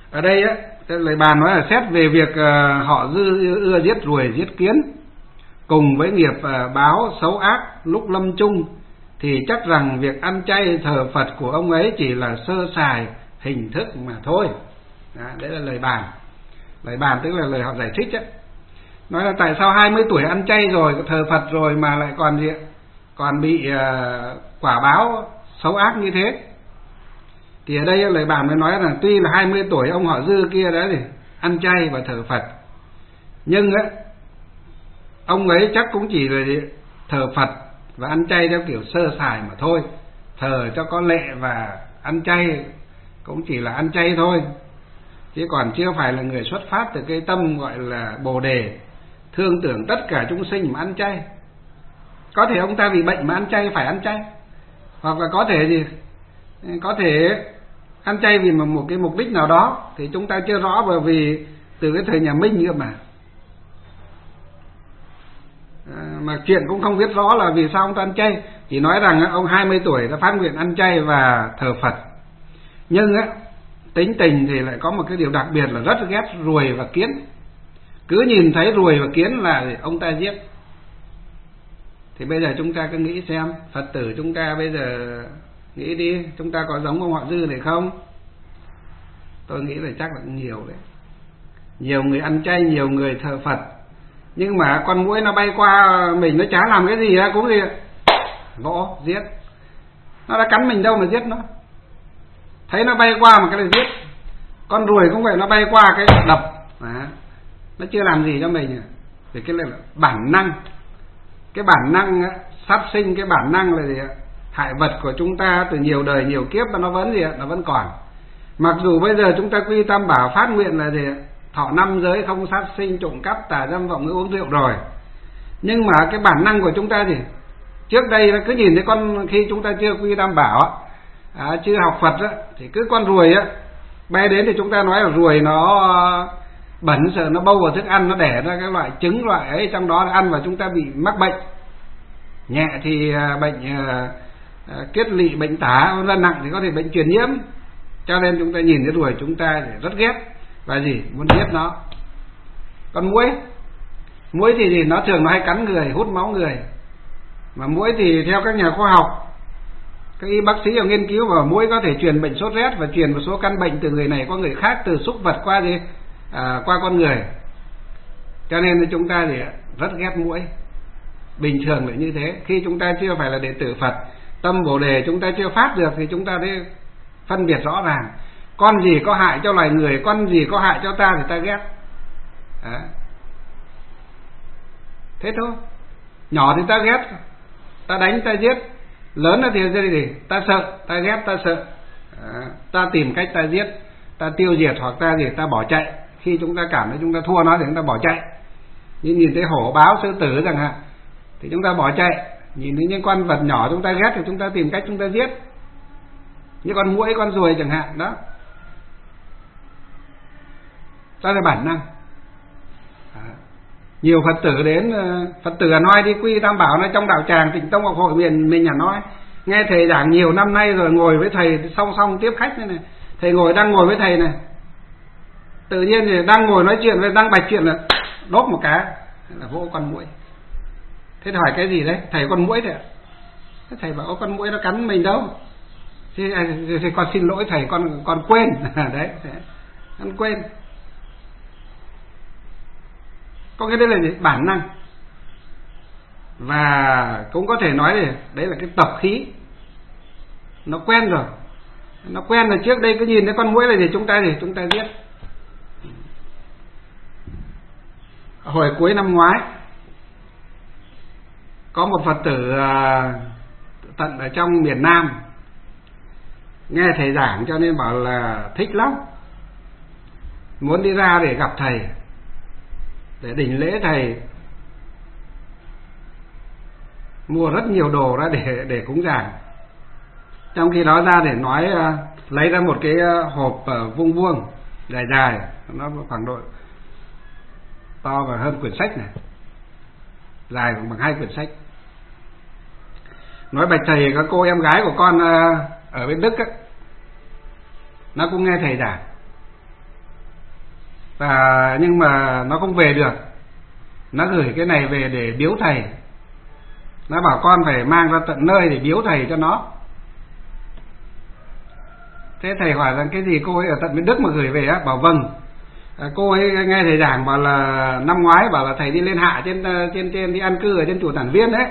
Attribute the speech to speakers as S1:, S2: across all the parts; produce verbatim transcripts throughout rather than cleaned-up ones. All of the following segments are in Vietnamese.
S1: Ở đây á, lời bàn nói là xét về việc uh, họ dư ưa giết ruồi giết kiến cùng với nghiệp uh, báo xấu ác lúc lâm chung, thì chắc rằng việc ăn chay thờ Phật của ông ấy chỉ là sơ sài hình thức mà thôi. Đó, đấy là lời bàn. Lời bàn tức là lời họ giải thích ấy. Nói là tại sao hai mươi tuổi ăn chay rồi, thờ Phật rồi mà lại còn gì, còn bị uh, quả báo xấu ác như thế. Thì ở đây lời bàn mới nói rằng tuy là hai mươi tuổi ông họ Dư kia đấy thì ăn chay và thờ Phật, nhưng á, ông ấy chắc cũng chỉ là thờ Phật và ăn chay theo kiểu sơ sài mà thôi, thờ cho có lệ và ăn chay cũng chỉ là ăn chay thôi, chứ còn chưa phải là người xuất phát từ cái tâm gọi là Bồ Đề, thương tưởng tất cả chúng sinh mà ăn chay. Có thể ông ta vì bệnh mà ăn chay phải ăn chay, hoặc là có thể gì, có thể ăn chay vì một cái mục đích nào đó thì chúng ta chưa rõ, bởi vì từ cái thời nhà Minh cơ mà à, mà chuyện cũng không biết rõ là vì sao ông ta ăn chay, chỉ nói rằng ông hai mươi tuổi đã phát nguyện ăn chay và thờ Phật. Nhưng á, tính tình thì lại có một cái điều đặc biệt là rất ghét ruồi và kiến, cứ nhìn thấy ruồi và kiến là ông ta giết. Thì bây giờ chúng ta cứ nghĩ xem, Phật tử chúng ta bây giờ nghĩ đi, chúng ta có giống ông họ Dư này không? Tôi nghĩ là chắc là nhiều đấy. Nhiều người ăn chay, nhiều người thờ Phật, nhưng mà con muỗi nó bay qua mình, nó chả làm cái gì cũng gì gõ giết. Nó đã cắn mình đâu mà giết nó. Thấy nó bay qua mà cái này giết. Con ruồi cũng vậy, nó bay qua cái đập à, nó chưa làm gì cho mình. Thì cái này là bản năng. Cái bản năng sát sinh, cái bản năng là gì ạ? Hại vật của chúng ta từ nhiều đời nhiều kiếp mà nó vẫn gì ạ? Nó vẫn còn. Mặc dù bây giờ chúng ta quy tam bảo phát nguyện là gì ạ? Thọ năm giới, không sát sinh, trộm cắp, tà dâm, vọng ngữ, uống rượu rồi, nhưng mà cái bản năng của chúng ta gì? Trước đây nó cứ nhìn thấy con, khi chúng ta chưa quy tam bảo à, chưa học Phật á, thì cứ con ruồi á bay đến thì chúng ta nói là ruồi nó bẩn, sợ nó bâu vào thức ăn, nó đẻ ra các loại trứng loại ấy, trong đó ăn và chúng ta bị mắc bệnh. Nhẹ thì bệnh uh, kết lỵ, bệnh tả, lần nặng thì có thể bệnh truyền nhiễm. Cho nên chúng ta nhìn thấy ruồi chúng ta rất ghét và gì, muốn giết nó. Còn muỗi, muỗi thì gì, nó thường nó hay cắn người, hút máu người. Mà muỗi thì theo các nhà khoa học, các y bác sĩ ở nghiên cứu và muỗi có thể truyền bệnh sốt rét và truyền một số căn bệnh từ người này qua người khác, từ súc vật qua gì à, qua con người. Cho nên chúng ta thì rất ghét muỗi. Bình thường là như thế. Khi chúng ta chưa phải là đệ tử Phật, tâm Bồ Đề chúng ta chưa phát được, thì chúng ta thấy phân biệt rõ ràng. Con gì có hại cho loài người, con gì có hại cho ta thì ta ghét. Đó. Thế thôi. Nhỏ thì ta ghét, ta đánh, ta giết. Lớn thì gì? Ta sợ, ta ghét, ta sợ. Đó. Ta tìm cách ta giết, ta tiêu diệt, hoặc ta gì, ta bỏ chạy. Khi chúng ta cảm thấy chúng ta thua nó thì chúng ta bỏ chạy. Như nhìn thấy hổ báo, sư tử chẳng hạn, thì chúng ta bỏ chạy. Nhìn thấy những con vật nhỏ chúng ta ghét thì chúng ta tìm cách chúng ta giết. Như con muỗi, con ruồi chẳng hạn. Đó, đó là bản năng. À, nhiều Phật tử đến, Phật tử Hà Nội đi quy tam bảo này, trong đạo tràng Tịnh Tông Học Hội miền mình Hà Nội, nghe thầy giảng nhiều năm nay rồi, ngồi với thầy song song tiếp khách này, này. Thầy ngồi đang ngồi với thầy này, tự nhiên thì đang ngồi nói chuyện với, đang bạch chuyện là đốt một cái là vỗ con muỗi. Thế hỏi cái gì đấy? Thầy con muỗi đấy ạ. Thế thầy bảo con muỗi nó cắn mình đâu. Thế, thì con xin lỗi thầy, con con quên. Đấy, con quên. Có cái đấy là gì? Bản năng. Và cũng có thể nói là đấy là cái tập khí. Nó quen rồi. Nó quen là trước đây cứ nhìn thấy con muỗi là gì, chúng ta gì, chúng ta giết. Hồi cuối năm ngoái, có một Phật tử tận ở trong miền Nam nghe thầy giảng cho nên bảo là thích lắm, muốn đi ra để gặp thầy, để đỉnh lễ thầy, mua rất nhiều đồ ra để để cúng giảng. Trong khi đó ra để nói, lấy ra một cái hộp vuông vuông dài dài, nó khoảng độ to và hơn quyển sách này, dài bằng hai quyển sách. Nói bạch thầy, các cô em gái của con ở bên Đức á, nó cũng nghe thầy giảng. và nhưng mà nó không về được, nó gửi cái này về để biếu thầy. Nó bảo con phải mang ra tận nơi để biếu thầy cho nó. Thế thầy hỏi rằng cái gì cô ấy ở tận bên Đức mà gửi về á? Bảo vâng, à, cô ấy nghe thầy giảng bảo là năm ngoái bảo là thầy đi lên hạ trên trên trên đi ăn cư ở trên chùa Tản Viên đấy.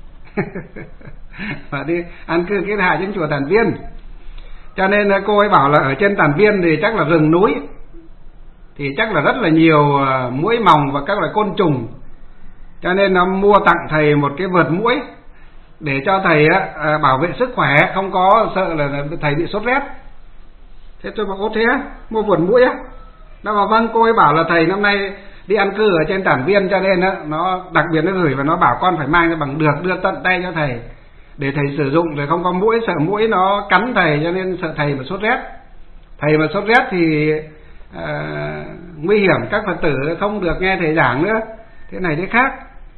S1: Và đi ăn cư cái hạ trên chùa Tản Viên, cho nên là cô ấy bảo là ở trên Tản Viên thì chắc là rừng núi, thì chắc là rất là nhiều muỗi mòng và các loại côn trùng, cho nên nó mua tặng thầy một cái vợt muỗi để cho thầy á, bảo vệ sức khỏe, không có sợ là thầy bị sốt rét. Thế tôi bảo ô thế á, mua vợt muỗi á? Nó bảo vâng, cô ấy bảo là thầy năm nay đi ăn cư ở trên Tản Viên, cho nên á, nó đặc biệt nó gửi và nó bảo con phải mang cho bằng được, đưa tận tay cho thầy để thầy sử dụng, để không có muỗi, sợ muỗi nó cắn thầy, cho nên sợ thầy mà sốt rét. Thầy mà sốt rét thì à, nguy hiểm, các Phật tử không được nghe thầy giảng nữa, thế này thế khác.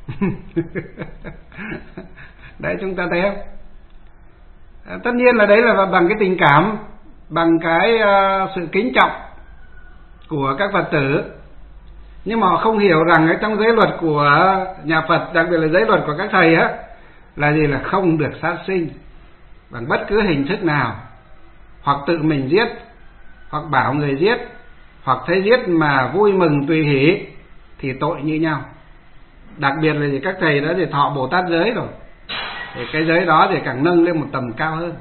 S1: Đấy, chúng ta thấy không? À, tất nhiên là đấy là bằng cái tình cảm, bằng cái uh, sự kính trọng của các Phật tử, nhưng mà họ không hiểu rằng ở trong giới luật của nhà Phật, đặc biệt là giới luật của các thầy á, là gì? Là không được sát sinh bằng bất cứ hình thức nào, hoặc tự mình giết, hoặc bảo người giết, hoặc thấy giết mà vui mừng tùy hỷ thì tội như nhau. Đặc biệt là gì? Các thầy đã thì thọ Bồ Tát giới rồi, thì cái giới đó thì càng nâng lên một tầm cao hơn.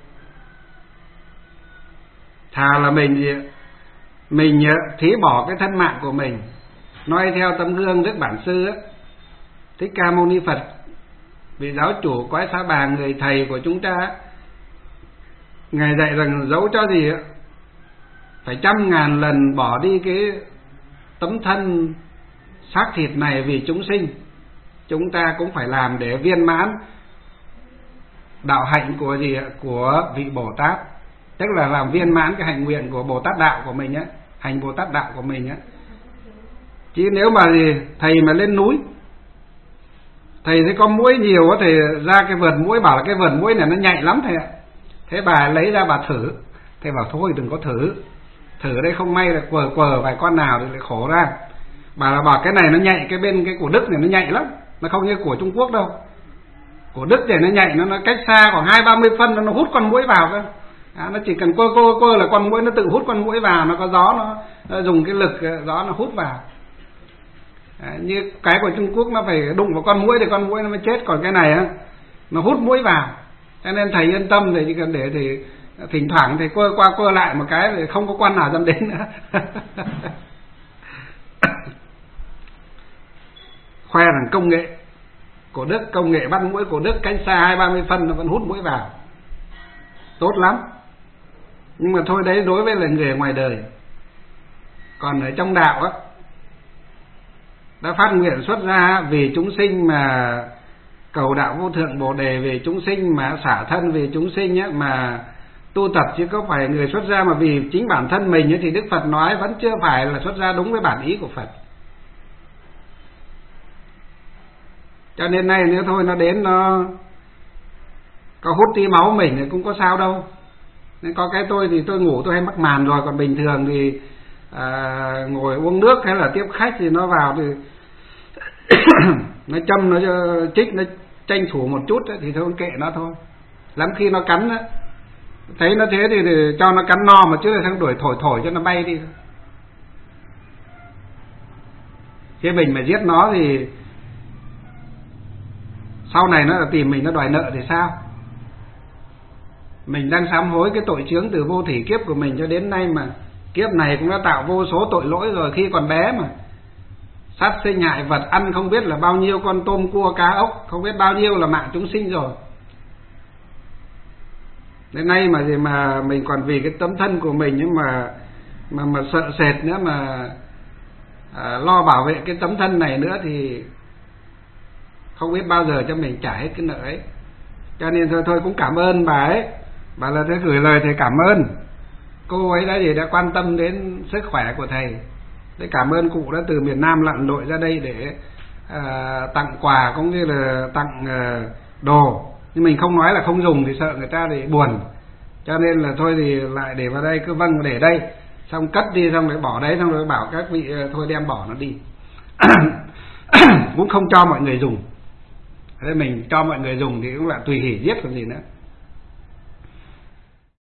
S1: Thà là mình mình thí bỏ cái thân mạng của mình, noi theo tấm gương Đức Bản Sư ấy, Thích Ca Mâu Ni Phật, vị giáo chủ cõi Sa Bà, người thầy của chúng ta. Ngài dạy rằng dẫu cho gì phải trăm ngàn lần bỏ đi cái tấm thân xác thịt này vì chúng sinh, chúng ta cũng phải làm để viên mãn đạo hạnh của gì ạ? Của vị Bồ Tát, tức là làm viên mãn cái hạnh nguyện của Bồ Tát đạo của mình á, hành Bồ Tát đạo của mình á. Chứ nếu mà gì thầy mà lên núi, thầy thấy có muỗi nhiều á, thầy ra cái vườn muỗi, bảo là cái vườn muỗi này nó nhạy lắm thầy ạ. Thế bà lấy ra bà thử, thầy bảo thôi đừng có thử, thử đây không may là quờ quờ vài con nào thì lại khổ ra. Bà là bảo cái này nó nhạy, cái bên cái của Đức này nó nhạy lắm, nó không như của Trung Quốc đâu. Của Đức này nó nhạy, nó, nó cách xa khoảng hai ba mươi phân nó hút con muỗi vào cơ. À, nó chỉ cần quơ quơ quơ là con muỗi nó tự hút con muỗi vào, nó có gió nó, nó dùng cái lực gió nó hút vào. À, như cái của Trung Quốc nó phải đụng vào con muỗi thì con muỗi nó mới chết, còn cái này á nó hút muỗi vào. Cho nên thầy yên tâm, thì chỉ cần để thì thỉnh thoảng thầy quơ qua quơ lại một cái thì không có con nào dám đến nữa. Khoe rằng công nghệ của Đức, công nghệ bắt muỗi của Đức cách xa hai ba mươi phân nó vẫn hút muỗi vào, tốt lắm. Nhưng mà thôi đấy, đối với là người ngoài đời. Còn ở trong đạo á, đã phát nguyện xuất ra vì chúng sinh mà cầu đạo vô thượng Bồ Đề, vì chúng sinh mà xả thân vì chúng sinh á, mà tu tập, chứ có phải người xuất ra mà vì chính bản thân mình ấy, thì Đức Phật nói vẫn chưa phải là xuất ra đúng với bản ý của Phật. Cho nên nay nếu thôi nó đến nó có hút tí máu mình thì cũng có sao đâu. Nên có cái tôi thì tôi ngủ tôi hay mắc màn rồi, còn bình thường thì à, ngồi uống nước hay là tiếp khách thì nó vào thì nó châm, nó chích, nó tranh thủ một chút ấy, thì thôi kệ nó thôi. Lắm khi nó cắn ấy, thấy nó thế thì, thì cho nó cắn no một chút, rồi đuổi thổi thổi cho nó bay đi. Chứ mình mà giết nó thì sau này nó tìm mình, nó đòi nợ thì sao? Mình đang sám hối cái tội chướng từ vô thỉ kiếp của mình cho đến nay, mà kiếp này cũng đã tạo vô số tội lỗi rồi. Khi còn bé mà sát sinh hại vật, ăn không biết là bao nhiêu con tôm cua cá ốc, không biết bao nhiêu là mạng chúng sinh rồi. Đến nay mà gì mà mình còn vì cái tấm thân của mình nhưng mà mà mà sợ sệt nữa, mà à, lo bảo vệ cái tấm thân này nữa thì không biết bao giờ cho mình trả hết cái nợ ấy. Cho nên thôi thôi cũng cảm ơn bà ấy, bà là thầy gửi lời thầy cảm ơn cô ấy đã gì đã quan tâm đến sức khỏe của thầy. Để cảm ơn cụ đã từ miền Nam lặn lội ra đây để à, tặng quà cũng như là tặng à, đồ. Nhưng mình không nói là không dùng thì sợ người ta để buồn, cho nên là thôi thì lại để vào đây, cứ vâng để đây. xong cất đi, xong rồi bỏ đấy, xong rồi bảo các vị thôi đem bỏ nó đi. Cũng không cho mọi người dùng. Thế mình cho mọi người dùng thì cũng là tùy hỷ giết còn gì nữa.